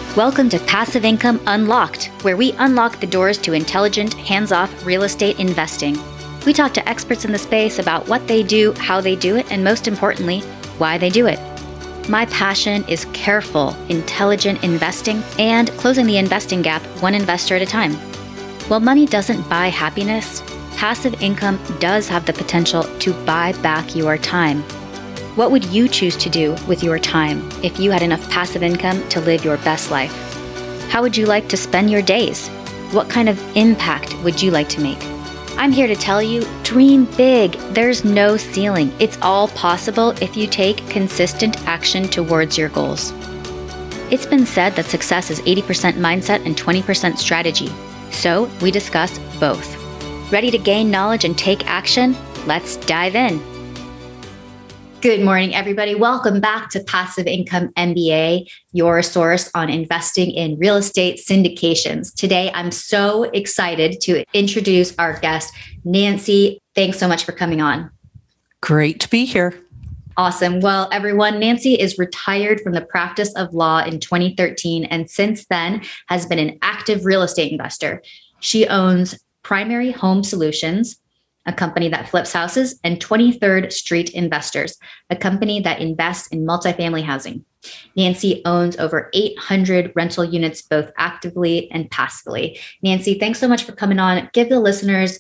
Welcome to Passive Income Unlocked, where we unlock the doors to intelligent, hands-off real estate investing. We talk to experts in the space about what they do, how they do it, and most importantly, why they do it. My passion is careful, intelligent investing and closing the investing gap one investor at a time. While money doesn't buy happiness, passive income does have the potential to buy back your time. What would you choose to do with your time if you had enough passive income to live your best life? How would you like to spend your days? What kind of impact would you like to make? I'm here to tell you, dream big. There's no ceiling. It's all possible if you take consistent action towards your goals. It's been said that success is 80% mindset and 20% strategy. So we discuss both. Ready to gain knowledge and take action? Let's dive in. Good morning, everybody. Welcome back to Passive Income MBA, your source on investing in real estate syndications. Today, I'm so excited to introduce our guest, Nancy. Thanks so much for coming on. Great to be here. Awesome. Well, everyone, Nancy is retired from the practice of law in 2013 and since then has been an active real estate investor. She owns Primary Home Solutions, a company that flips houses, and 23rd Street Investors, a company that invests in multifamily housing. Nancy owns over 800 rental units, both actively and passively. Nancy, thanks so much for coming on. Give the listeners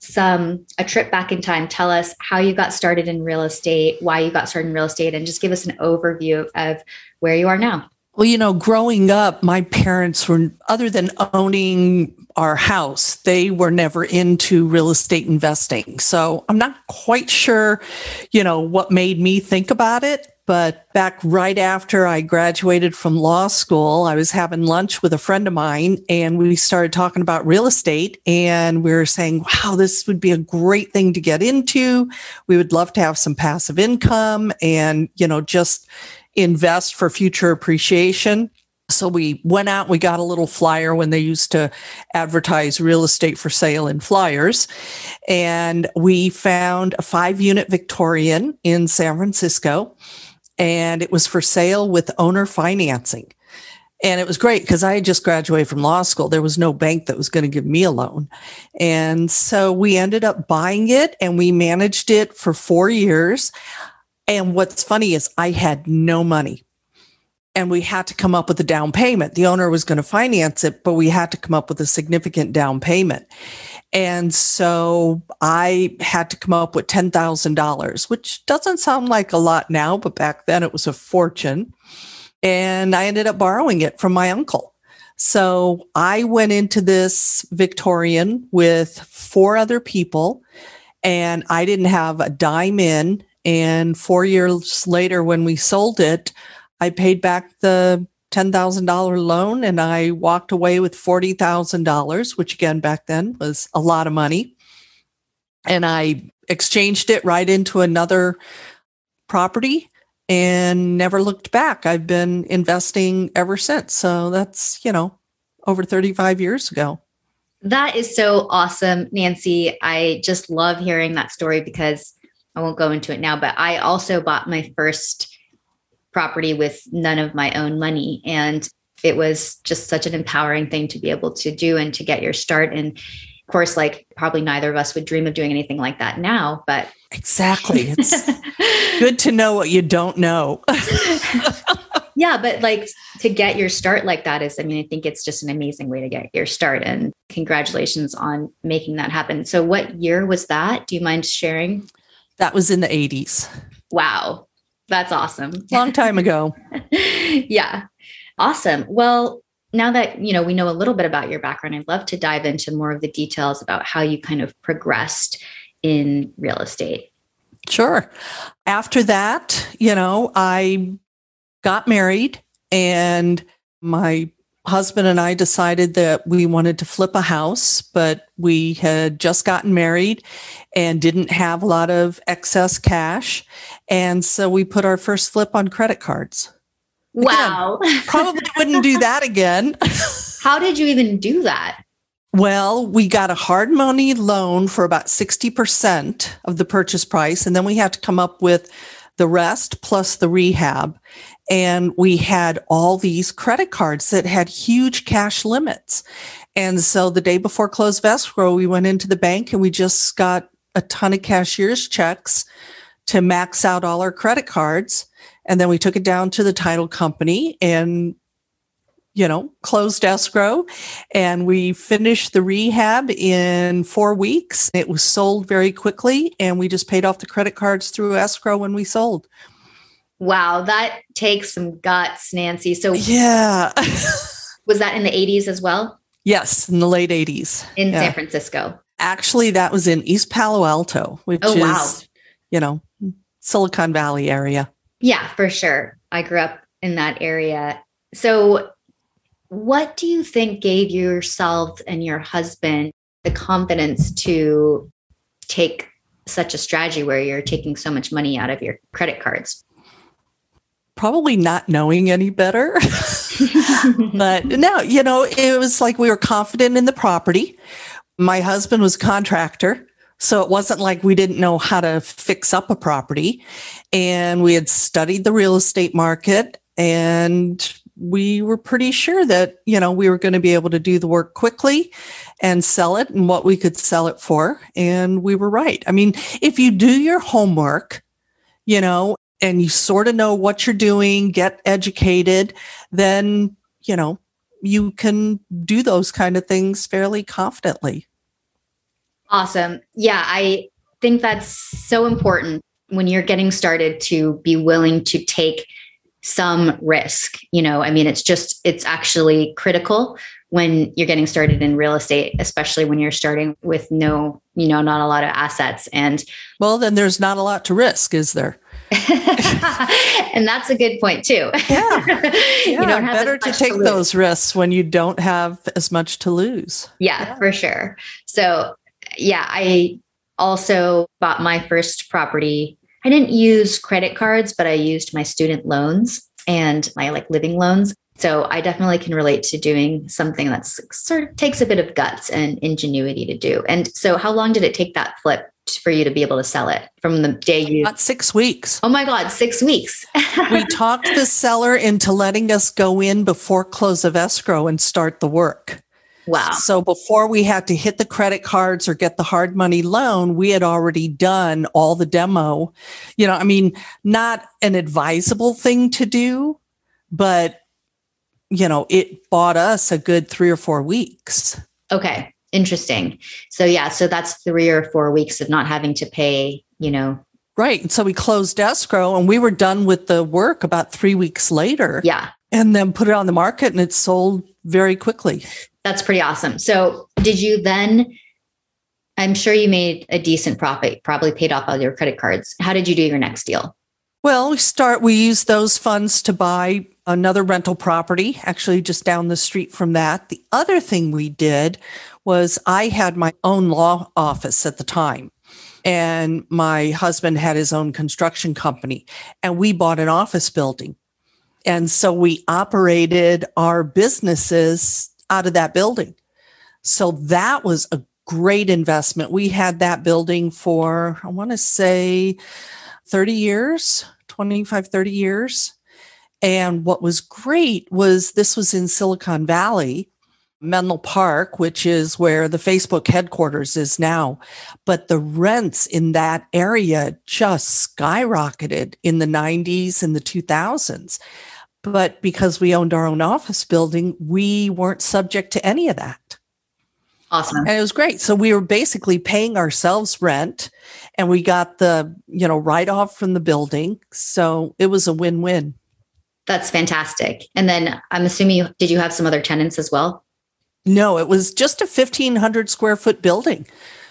a trip back in time. Tell us how you got started in real estate, why you got started in real estate, and just give us an overview of where you are now. Well, growing up, my parents were, other than owning our house, they were never into real estate investing. So I'm not quite sure, what made me think about it. But back right after I graduated from law school, I was having lunch with a friend of mine and we started talking about real estate and we were saying, wow, this would be a great thing to get into. We would love to have some passive income and, just invest for future appreciation. So we went out, we got a little flyer when they used to advertise real estate for sale in flyers. And we found a 5-unit Victorian in San Francisco. And it was for sale with owner financing. And it was great because I had just graduated from law school. There was no bank that was going to give me a loan. And so we ended up buying it and we managed it for 4 years. And what's funny is I had no money and we had to come up with a down payment. The owner was going to finance it, but we had to come up with a significant down payment. And so I had to come up with $10,000, which doesn't sound like a lot now, but back then it was a fortune. And I ended up borrowing it from my uncle. So I went into this Victorian with 4 other people and I didn't have a dime in. And 4 years later, when we sold it, I paid back the $10,000 loan and I walked away with $40,000, which again, back then was a lot of money. And I exchanged it right into another property and never looked back. I've been investing ever since. So that's, over 35 years ago. That is so awesome, Nancy. I just love hearing that story because I won't go into it now, but I also bought my first property with none of my own money. And it was just such an empowering thing to be able to do and to get your start. And of course, probably neither of us would dream of doing anything like that now, but. Exactly. It's good to know what you don't know. Yeah. But to get your start like that is, I think it's just an amazing way to get your start, and congratulations on making that happen. So what year was that? Do you mind sharing? That was in the 80s. Wow. That's awesome. Long time ago. Yeah. Awesome. Well, now that, we know a little bit about your background, I'd love to dive into more of the details about how you kind of progressed in real estate. Sure. After that, I got married and my husband and I decided that we wanted to flip a house, but we had just gotten married and didn't have a lot of excess cash. And so we put our first flip on credit cards. Wow. Again, probably wouldn't do that again. How did you even do that? Well, we got a hard money loan for about 60% of the purchase price. And then we had to come up with the rest plus the rehab. And we had all these credit cards that had huge cash limits. And so the day before close of escrow, we went into the bank and we just got a ton of cashier's checks to max out all our credit cards. And then we took it down to the title company and, closed escrow. And we finished the rehab in 4 weeks. It was sold very quickly. And we just paid off the credit cards through escrow when we sold. Wow, that takes some guts, Nancy. So yeah. Was that in the 80s as well? Yes, in the late 80s. In San Francisco. Actually, that was in East Palo Alto, which is, Silicon Valley area. Yeah, for sure. I grew up in that area. So what do you think gave yourself and your husband the confidence to take such a strategy where you're taking so much money out of your credit cards? Probably not knowing any better. But no, it was like we were confident in the property. My husband was a contractor, so it wasn't like we didn't know how to fix up a property. And we had studied the real estate market, and we were pretty sure that, we were going to be able to do the work quickly and sell it and what we could sell it for. And we were right. I mean, if you do your homework, and you sort of know what you're doing, get educated, then, you can do those kind of things fairly confidently. Awesome. Yeah, I think that's so important when you're getting started to be willing to take some risk. It's actually critical when you're getting started in real estate, especially when you're starting with not a lot of assets. And well, then there's not a lot to risk, is there? And that's a good point too. Yeah. You don't have better to take those risks when you don't have as much to lose. Yeah, for sure. So I also bought my first property. I didn't use credit cards, but I used my student loans and my living loans. So I definitely can relate to doing something that's sort of takes a bit of guts and ingenuity to do. And so how long did it take that flip for you to be able to sell it from the day you... About 6 weeks. Oh my God, 6 weeks. We talked the seller into letting us go in before close of escrow and start the work. Wow. So before we had to hit the credit cards or get the hard money loan, we had already done all the demo. Not an advisable thing to do, but it bought us a good 3 or 4 weeks. Okay. Interesting. So so that's 3 or 4 weeks of not having to pay, Right. And so we closed escrow and we were done with the work about 3 weeks later. Yeah. And then put it on the market and it sold very quickly. That's pretty awesome. So did you then, I'm sure you made a decent profit, probably paid off all your credit cards. How did you do your next deal? Well, we used those funds to buy another rental property, actually just down the street from that. The other thing we did was I had my own law office at the time, and my husband had his own construction company, and we bought an office building. And so we operated our businesses out of that building. So that was a great investment. We had that building for, I want to say, 30 years, 25, 30 years. And what was great was this was in Silicon Valley, Menlo Park, which is where the Facebook headquarters is now. But the rents in that area just skyrocketed in the 90s and the 2000s. But because we owned our own office building, we weren't subject to any of that. Awesome. And it was great. So we were basically paying ourselves rent and we got the, write-off from the building. So it was a win-win. That's fantastic. And then I'm assuming, did you have some other tenants as well? No, it was just a 1,500 square foot building.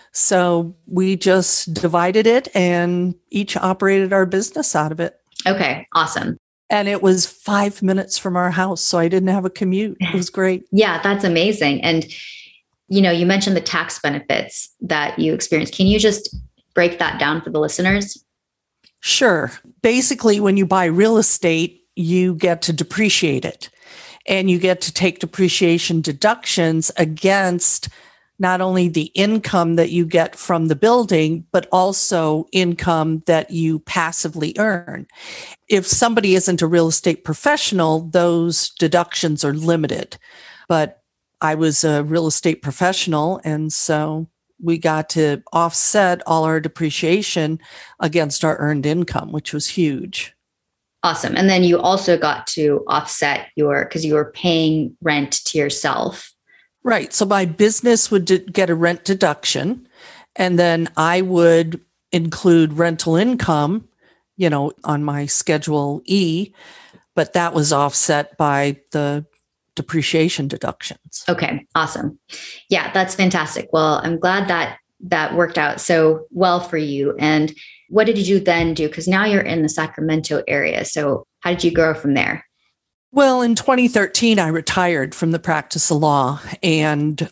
So we just divided it and each operated our business out of it. Okay, awesome. And it was 5 minutes from our house. So I didn't have a commute. It was great. Yeah, that's amazing. And, you mentioned the tax benefits that you experienced. Can you just break that down for the listeners? Sure. Basically, when you buy real estate, you get to depreciate it and you get to take depreciation deductions against not only the income that you get from the building, but also income that you passively earn. If somebody isn't a real estate professional, those deductions are limited. But I was a real estate professional, and so we got to offset all our depreciation against our earned income, which was huge. Awesome. And then you also got to offset because you were paying rent to yourself. Right. So my business would get a rent deduction, and then I would include rental income, on my Schedule E, but that was offset by the depreciation deductions. Okay. Awesome. Yeah, that's fantastic. Well, I'm glad that worked out so well for you. And what did you then do? Because now you're in the Sacramento area. So how did you grow from there? Well, in 2013, I retired from the practice of law. And,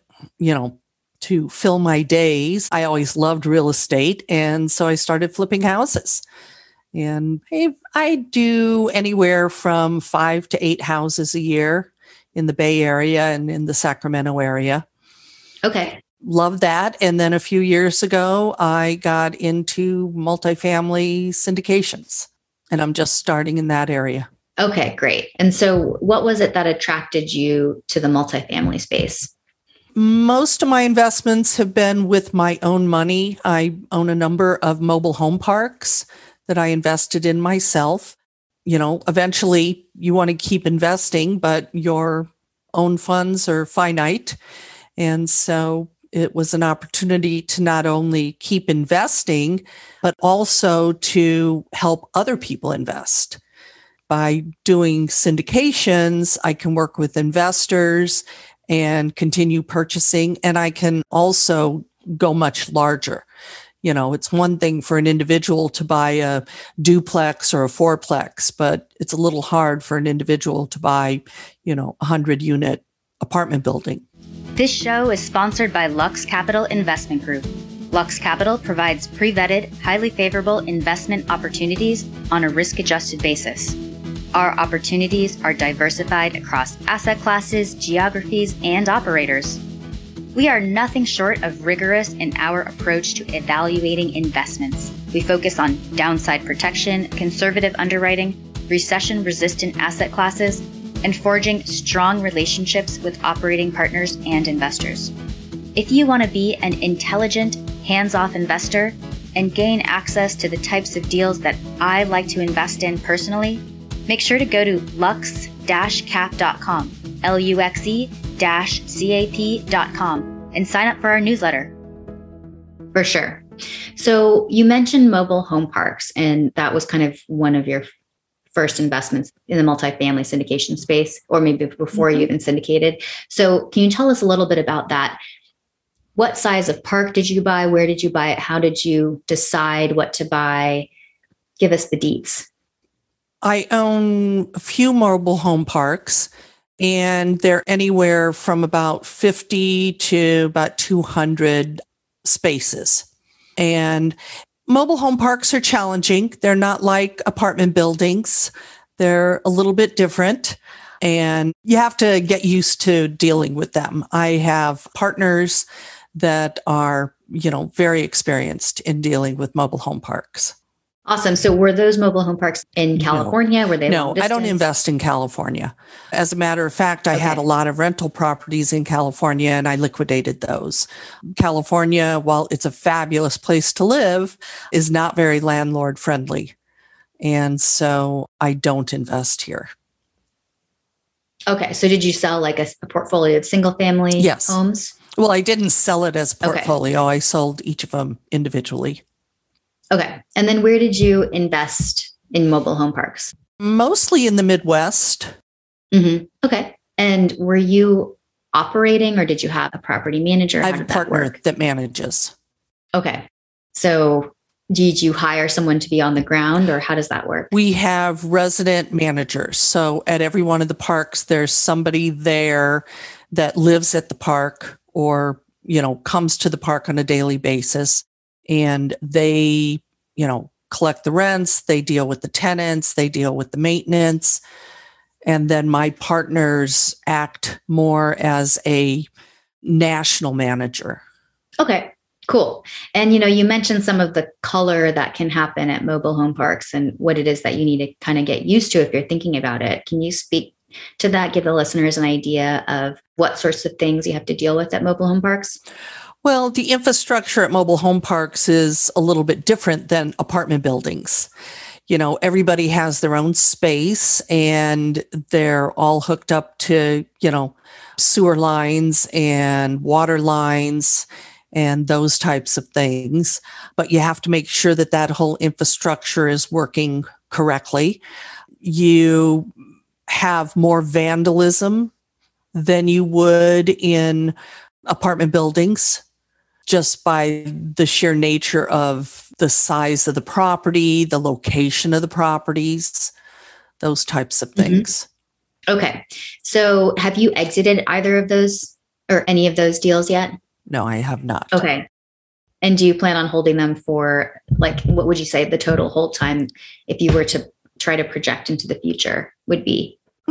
to fill my days, I always loved real estate. And so I started flipping houses. And I do anywhere from 5 to 8 houses a year in the Bay Area and in the Sacramento area. Okay. Love that. And then a few years ago, I got into multifamily syndications, and I'm just starting in that area. Okay, great. And so what was it that attracted you to the multifamily space? Most of my investments have been with my own money. I own a number of mobile home parks that I invested in myself. Eventually you want to keep investing, but your own funds are finite. And so it was an opportunity to not only keep investing, but also to help other people invest. By doing syndications, I can work with investors and continue purchasing, and I can also go much larger. It's one thing for an individual to buy a duplex or a fourplex, but it's a little hard for an individual to buy, a 100-unit apartment building. This show is sponsored by Lux Capital Investment Group. Lux Capital provides pre-vetted, highly favorable investment opportunities on a risk-adjusted basis. Our opportunities are diversified across asset classes, geographies, and operators. We are nothing short of rigorous in our approach to evaluating investments. We focus on downside protection, conservative underwriting, recession-resistant asset classes, and forging strong relationships with operating partners and investors. If you want to be an intelligent, hands-off investor and gain access to the types of deals that I like to invest in personally, make sure to go to lux-cap.com, LUXE-CAP.com, and sign up for our newsletter. For sure. So you mentioned mobile home parks, and that was kind of one of your first investments in the multifamily syndication space, or maybe before you even syndicated. So can you tell us a little bit about that? What size of park did you buy? Where did you buy it? How did you decide what to buy? Give us the deets. I own a few mobile home parks, and they're anywhere from about 50 to about 200 spaces. And mobile home parks are challenging. They're not like apartment buildings. They're a little bit different, and you have to get used to dealing with them. I have partners that are, very experienced in dealing with mobile home parks. Awesome. So were those mobile home parks in California? Were they No, I don't invest in California. As a matter of fact, I had a lot of rental properties in California, and I liquidated those. California, while it's a fabulous place to live, is not very landlord friendly. And so I don't invest here. Okay. So did you sell like a portfolio of single family homes? Well, I didn't sell it as a portfolio. Okay. I sold each of them individually. Okay. And then where did you invest in mobile home parks? Mostly in the Midwest. Mm-hmm. Okay. And were you operating, or did you have a property manager? I have a partner that manages. Okay. So did you hire someone to be on the ground, or how does that work? We have resident managers. So at every one of the parks, there's somebody there that lives at the park or, comes to the park on a daily basis. And they, collect the rents, they deal with the tenants, they deal with the maintenance. And then my partners act more as a national manager. Okay, cool. And you mentioned some of the color that can happen at mobile home parks and what it is that you need to kind of get used to if you're thinking about it. Can you speak to that, give the listeners an idea of what sorts of things you have to deal with at mobile home parks? Well, the infrastructure at mobile home parks is a little bit different than apartment buildings. Everybody has their own space and they're all hooked up to, sewer lines and water lines and those types of things. But you have to make sure that that whole infrastructure is working correctly. You have more vandalism than you would in apartment buildings, just by the sheer nature of the size of the property, the location of the properties, those types of things. Okay. So have you exited either of those or any of those deals yet? No, I have not. Okay. And do you plan on holding them for, what would you say the total hold time, if you were to try to project into the future, would be?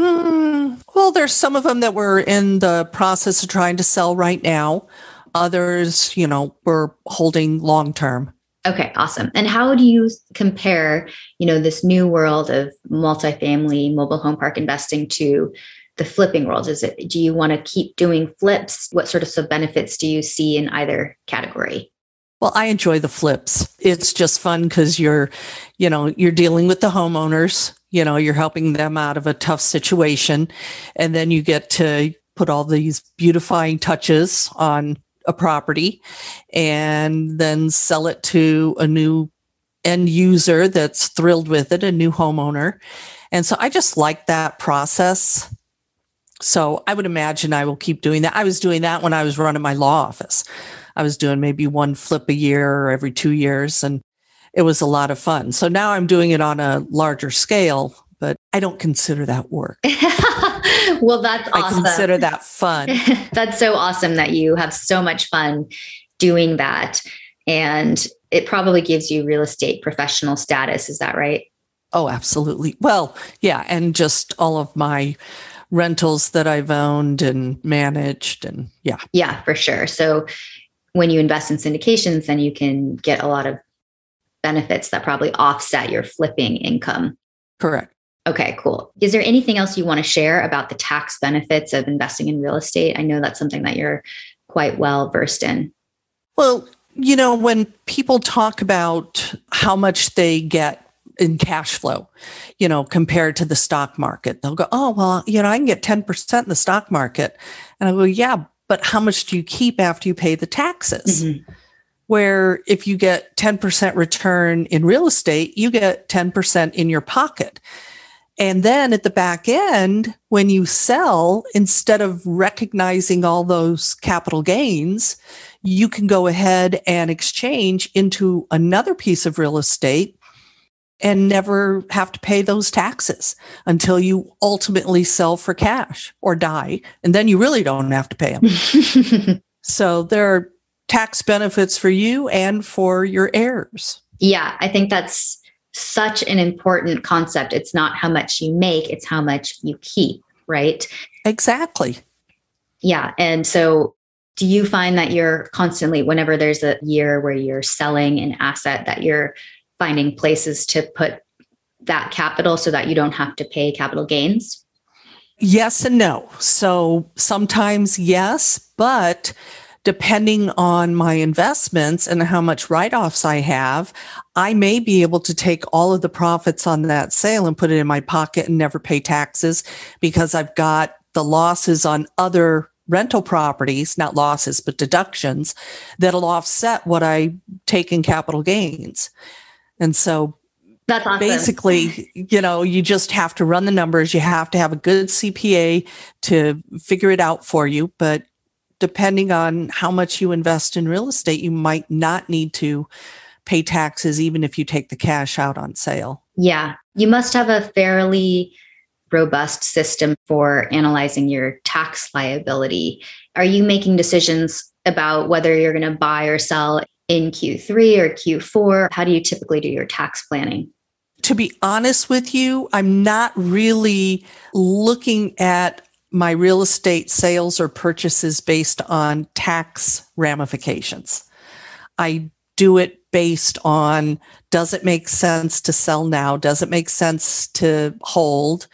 Well, there's some of them that we're in the process of trying to sell right now. Others, we're holding long term. Okay, awesome. And how do you compare, this new world of multifamily mobile home park investing to the flipping world? Do you want to keep doing flips? What sort of benefits do you see in either category? Well, I enjoy the flips. It's just fun because you're dealing with the homeowners, you're helping them out of a tough situation. And then you get to put all these beautifying touches on a property and then sell it to a new end user that's thrilled with it, a new homeowner. And so I just like that process. So I would imagine I will keep doing that. I was doing that when I was running my law office. I was doing maybe one flip a year or every 2 years, and it was a lot of fun. So now I'm doing it on a larger scale, but I don't consider that work. Well, that's awesome. I consider that fun. That's so awesome that you have so much fun doing that. And it probably gives you real estate professional status. Is that right? Oh, absolutely. Well, yeah. And just all of my rentals that I've owned and managed and yeah. Yeah, for sure. So when you invest in syndications, then you can get a lot of benefits that probably offset your flipping income. Correct. Okay, cool. Is there anything else you want to share about the tax benefits of investing in real estate? I know that's something that you're quite well versed in. Well, when people talk about how much they get in cash flow, compared to the stock market, they'll go, oh, well, I can get 10% in the stock market. And I go, yeah, but how much do you keep after you pay the taxes? Mm-hmm. Where if you get 10% return in real estate, you get 10% in your pocket. And then at the back end, when you sell, instead of recognizing all those capital gains, you can go ahead and exchange into another piece of real estate and never have to pay those taxes until you ultimately sell for cash or die. And then you really don't have to pay them. So there are tax benefits for you and for your heirs. Yeah, I think that's such an important concept. It's not how much you make, it's how much you keep, right? Exactly. Yeah. And so do you find that you're constantly, whenever there's a year where you're selling an asset, that you're finding places to put that capital so that you don't have to pay capital gains? Yes and no. So sometimes yes, but depending on my investments and how much write-offs I have, I may be able to take all of the profits on that sale and put it in my pocket and never pay taxes because I've got the losses on other rental properties, not losses, but deductions that'll offset what I take in capital gains. And so that's awesome. Basically, you just have to run the numbers. You have to have a good CPA to figure it out for you. But depending on how much you invest in real estate, you might not need to pay taxes, even if you take the cash out on sale. Yeah. You must have a fairly robust system for analyzing your tax liability. Are you making decisions about whether you're going to buy or sell in Q3 or Q4? How do you typically do your tax planning? To be honest with you, I'm not really looking at my real estate sales or purchases based on tax ramifications. I do it based on, does it make sense to sell now? Does it make sense to hold?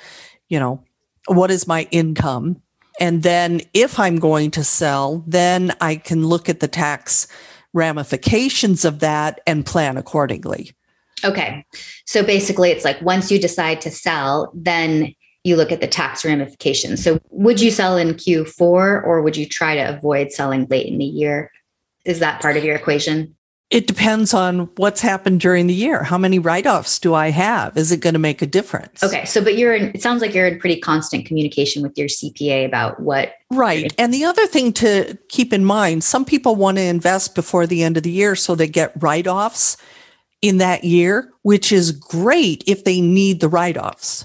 What is my income? And then if I'm going to sell, then I can look at the tax ramifications of that and plan accordingly. Okay. So basically it's like once you decide to sell, then you look at the tax ramifications. So would you sell in Q4 or would you try to avoid selling late in the year? Is that part of your equation? It depends on what's happened during the year. How many write-offs do I have? Is it going to make a difference? Okay. So, but it sounds like you're in pretty constant communication with your CPA about what. Right. And the other thing to keep in mind, some people want to invest before the end of the year so they get write-offs in that year, which is great if they need the write-offs.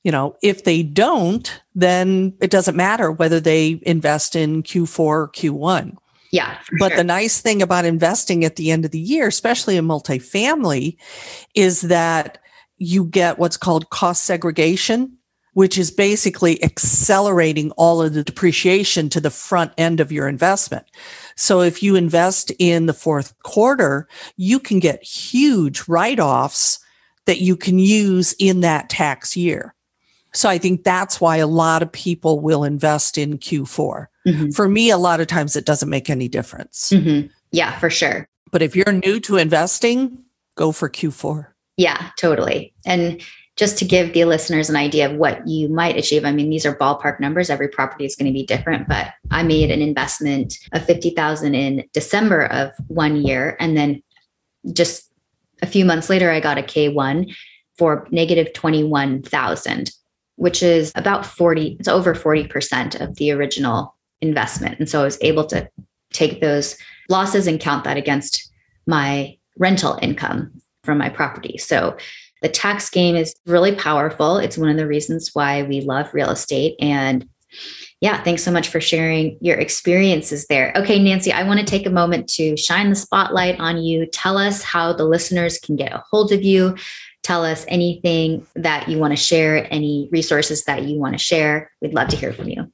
If they don't, then it doesn't matter whether they invest in Q4 or Q1. Yeah. But the nice thing about investing at the end of the year, especially in multifamily, is that you get what's called cost segregation, which is basically accelerating all of the depreciation to the front end of your investment. So if you invest in the fourth quarter, you can get huge write-offs that you can use in that tax year. So I think that's why a lot of people will invest in Q4. Mm-hmm. For me, a lot of times it doesn't make any difference. Mm-hmm. Yeah, for sure. But if you're new to investing, go for Q4. Yeah, totally. And just to give the listeners an idea of what you might achieve, I mean, these are ballpark numbers. Every property is going to be different, but I made an investment of $50,000 in December of one year. And then just a few months later, I got a K1 for negative $21,000. Which is about it's over 40% of the original investment. And so I was able to take those losses and count that against my rental income from my property. So the tax game is really powerful. It's one of the reasons why we love real estate. And yeah, thanks so much for sharing your experiences there. Okay, Nancy, I want to take a moment to shine the spotlight on you. Tell us how the listeners can get a hold of you. Tell us anything that you want to share, any resources that you want to share. We'd love to hear from you.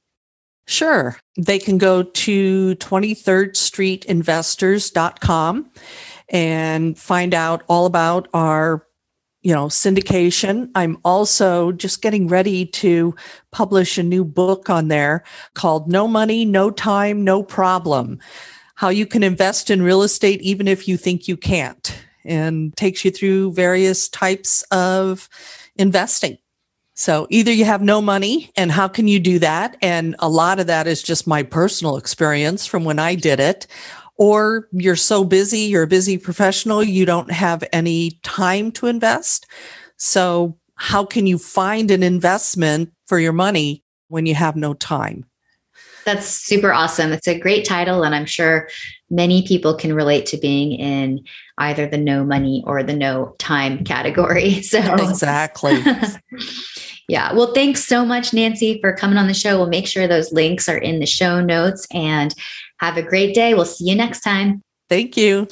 Sure. They can go to 23rdstreetinvestors.com and find out all about our, syndication. I'm also just getting ready to publish a new book on there called No Money, No Time, No Problem: How You Can Invest in Real Estate Even If You Think You Can't, and takes you through various types of investing. So either you have no money, and how can you do that? And a lot of that is just my personal experience from when I did it. Or you're so busy, you're a busy professional, you don't have any time to invest. So how can you find an investment for your money when you have no time? That's super awesome. It's a great title, and I'm sure many people can relate to being in either the no money or the no time category. So exactly. Yeah. Well, thanks so much, Nancy, for coming on the show. We'll make sure those links are in the show notes, and have a great day. We'll see you next time. Thank you.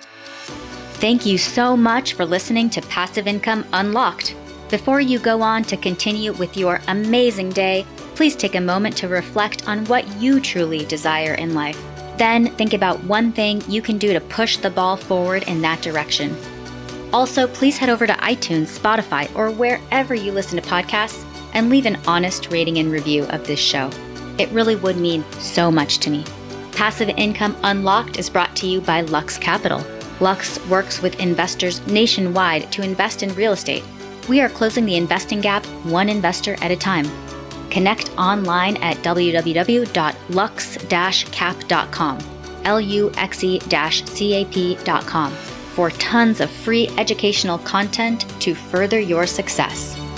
Thank you so much for listening to Passive Income Unlocked. Before you go on to continue with your amazing day, please take a moment to reflect on what you truly desire in life. Then think about one thing you can do to push the ball forward in that direction. Also, please head over to iTunes, Spotify, or wherever you listen to podcasts and leave an honest rating and review of this show. It really would mean so much to me. Passive Income Unlocked is brought to you by Lux Capital. Lux works with investors nationwide to invest in real estate. We are closing the investing gap one investor at a time. Connect online at www.lux-cap.com, luxe-cap.com, for tons of free educational content to further your success.